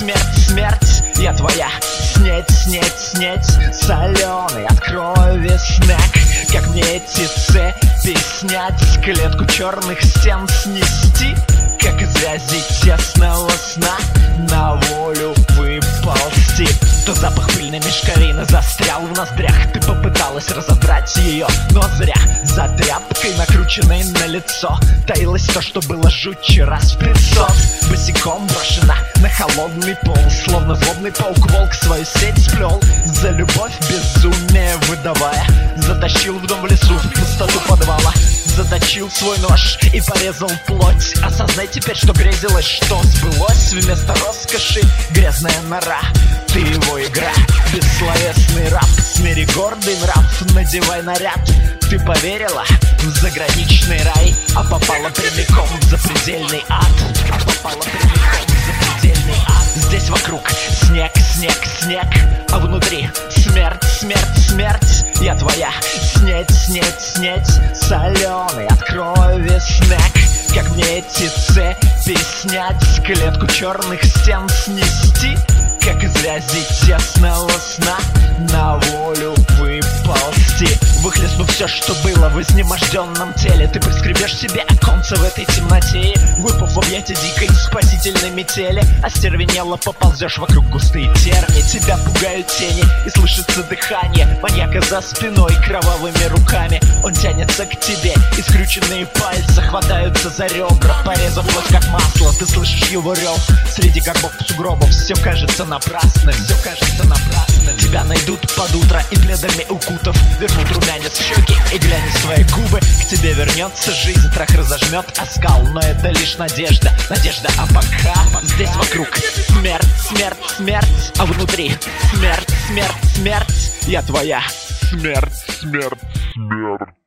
смерть, смерть, я твоя. Снеть, снеть, снеть, соленый от крови снег. Как мне эти цепи снять, клетку черных стен снести? Как из вязи тесного сна на волю выползти? То запах пыльной мешковины застрял в ноздрях. Ты попыталась разодрать ее, но зря. За тряпкой, накрученной на лицо, таилось то, что было жутче раз в 500. Босиком брошена на холодный пол, словно злобный паук-волк свою сеть сплел. За любовь безумие выдавая, затащил в дом в лесу, в пустоту подвала. Заточил свой нож и порезал плоть. Осознай теперь, что грезилось, что сбылось. Вместо роскоши грязная нора. Ты его игра, бессловесный раб. Смири гордый нрав, надевай наряд. Ты поверила в заграничный рай, а попала прямиком в запредельный ад. А попала прямиком в запредельный ад. Здесь вокруг снег, снег, снег, а внутри смерть, смерть, смерть. Я твоя. Снеть, снеть, снеть, соленый от крови снег. Как мне эти цепи снять, клетку черных стен снести? Как из вязи тесного сна на волю выползти? Выхлестнув все, что было в изнеможденном теле, ты прискребешь себе оконце в этой темноте. Выпав в объятия дикой спасительной метели, остервенело поползешь вокруг густые терни. Тебя пугают тени и слышится дыхание маньяка за спиной кровавыми руками. Он тянется к тебе, и скрюченные пальцы хватаются за ребра, порезав плоть как масло. Ты слышишь его рев среди горбов сугробов. Все кажется напрасным, все кажется напрасным. Тебя найдут под утро и пледами укутав, вернут румянец в щеки и глянет в свои губы. К тебе вернется жизнь, страх разожмет оскал, но это лишь надежда, надежда, а пока здесь вокруг смерть, смерть, смерть, а внутри смерть, смерть, смерть. Я твоя. Смерть, смерть, смерть.